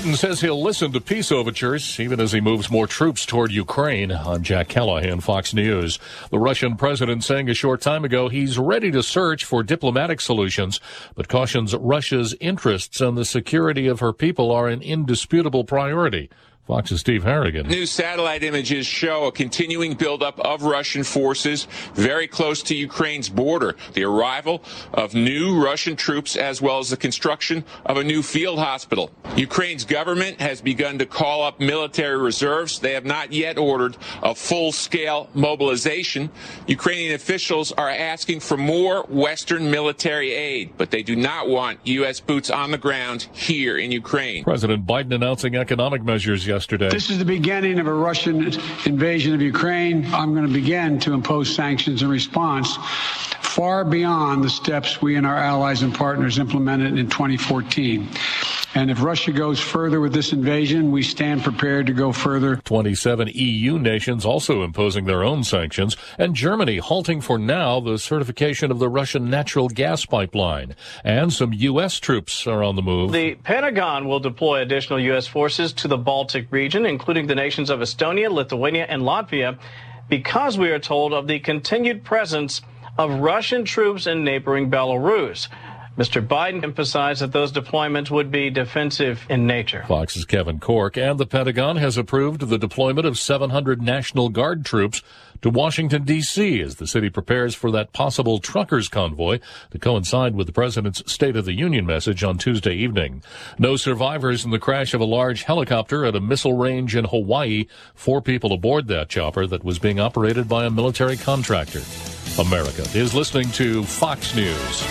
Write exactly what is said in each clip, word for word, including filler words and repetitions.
Putin says he'll listen to peace overtures even as he moves more troops toward Ukraine. I'm Jack Callahan, Fox News. The Russian president saying a short time ago he's ready to search for diplomatic solutions, but cautions Russia's interests and the security of her people are an indisputable priority. Fox's Steve Harrigan. New satellite images show a continuing buildup of Russian forces very close to Ukraine's border. The arrival of new Russian troops as well as the construction of a new field hospital. Ukraine's government has begun to call up military reserves. They have not yet ordered a full-scale mobilization. Ukrainian officials are asking for more Western military aid, but they do not want U S boots on the ground here in Ukraine. President Biden announcing economic measures yesterday. Yesterday. This is the beginning of a Russian invasion of Ukraine. I'm going to begin to impose sanctions in response far beyond the steps we and our allies and partners implemented in twenty fourteen. And if Russia goes further with this invasion, we stand prepared to go further. twenty-seven E U nations also imposing their own sanctions, and Germany halting for now the certification of the Russian natural gas pipeline. And some U S troops are on the move. The Pentagon will deploy additional U S forces to the Baltic region, including the nations of Estonia, Lithuania, and Latvia, because we are told of the continued presence of Russian troops in neighboring Belarus. Mister Biden emphasized that those deployments would be defensive in nature. Fox's Kevin Corke. And the Pentagon has approved the deployment of seven hundred National Guard troops to Washington, D C as the city prepares for that possible truckers convoy to coincide with the president's State of the Union message on Tuesday evening. No survivors in the crash of a large helicopter at a missile range in Hawaii. Four people aboard that chopper that was being operated by a military contractor. America is listening to Fox News.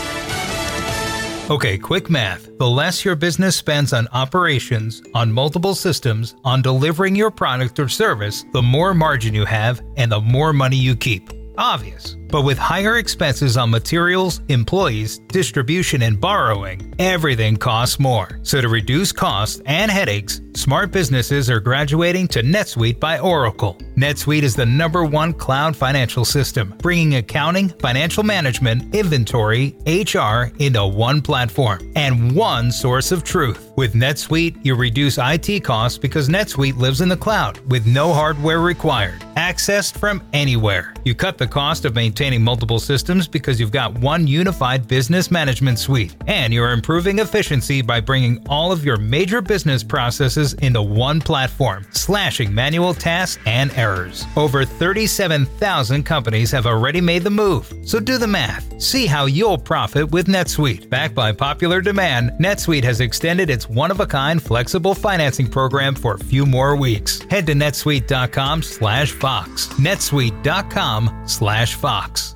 Okay, quick math. The less your business spends on operations, on multiple systems, on delivering your product or service, the more margin you have and the more money you keep. Obvious. But with higher expenses on materials, employees, distribution, and borrowing, everything costs more. So to reduce costs and headaches, smart businesses are graduating to NetSuite by Oracle. NetSuite is the number one cloud financial system, bringing accounting, financial management, inventory, H R into one platform and one source of truth. With NetSuite, you reduce I T costs because NetSuite lives in the cloud with no hardware required, accessed from anywhere. You cut the cost of maintaining multiple systems because you've got one unified business management suite, and you're improving efficiency by bringing all of your major business processes into one platform, slashing manual tasks and errors. Over thirty-seven thousand companies have already made the move, so do the math. See how you'll profit with NetSuite. Backed by popular demand, NetSuite has extended its one-of-a-kind flexible financing program for a few more weeks. Head to netsuite.com slash Fox. netsuite.com slash Fox.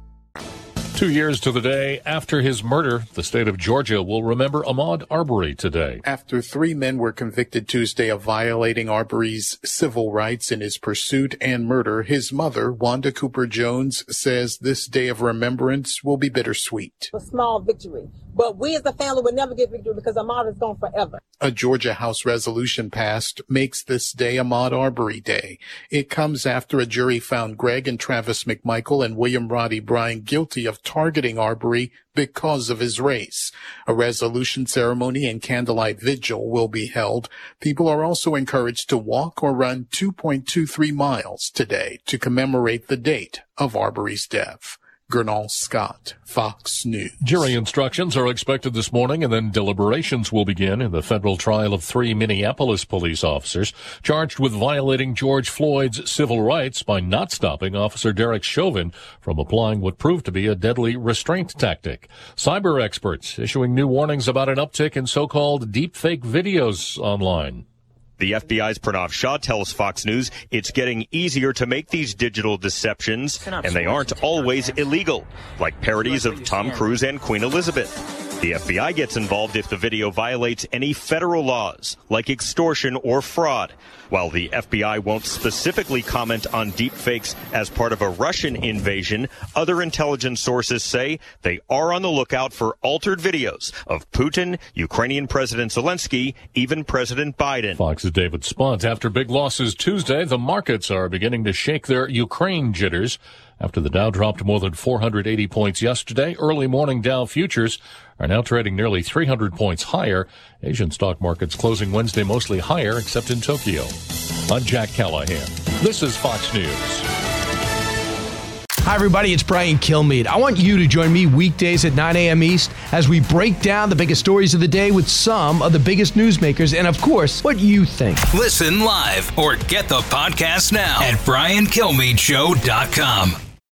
Two years to the day after his murder, the state of Georgia will remember Ahmaud Arbery today. After three men were convicted Tuesday of violating Arbery's civil rights in his pursuit and murder, his mother, Wanda Cooper Jones, says this day of remembrance will be bittersweet. A small victory, but we as a family will never get victory because Ahmaud is gone forever. A Georgia House resolution passed makes this day Ahmaud Arbery Day. It comes after a jury found Greg and Travis McMichael and William Roddy Bryan guilty of targeting Arbery because of his race. A resolution ceremony and candlelight vigil will be held. People are also encouraged to walk or run two point two three miles today to commemorate the date of Arbery's death. Gernal Scott, Fox News. Jury instructions are expected this morning, and then deliberations will begin in the federal trial of three Minneapolis police officers charged with violating George Floyd's civil rights by not stopping Officer Derek Chauvin from applying what proved to be a deadly restraint tactic. Cyber experts issuing new warnings about an uptick in so-called deepfake videos online. The F B I's Pranav Shah tells Fox News it's getting easier to make these digital deceptions, and they aren't always illegal, like parodies of Tom Cruise and Queen Elizabeth. The F B I gets involved if the video violates any federal laws, like extortion or fraud. While the F B I won't specifically comment on deepfakes as part of a Russian invasion, other intelligence sources say they are on the lookout for altered videos of Putin, Ukrainian President Zelensky, even President Biden. Fox's David Spunt. After big losses Tuesday, the markets are beginning to shake their Ukraine jitters After the Dow dropped more than four hundred eighty points yesterday, early morning Dow futures are now trading nearly three hundred points higher. Asian stock markets closing Wednesday mostly higher, except in Tokyo. I'm Jack Callahan. This is Fox News. Hi, everybody. It's Brian Kilmeade. I want you to join me weekdays at nine a.m. East as we break down the biggest stories of the day with some of the biggest newsmakers and, of course, what you think. Listen live or get the podcast now at brian kilmeade show dot com.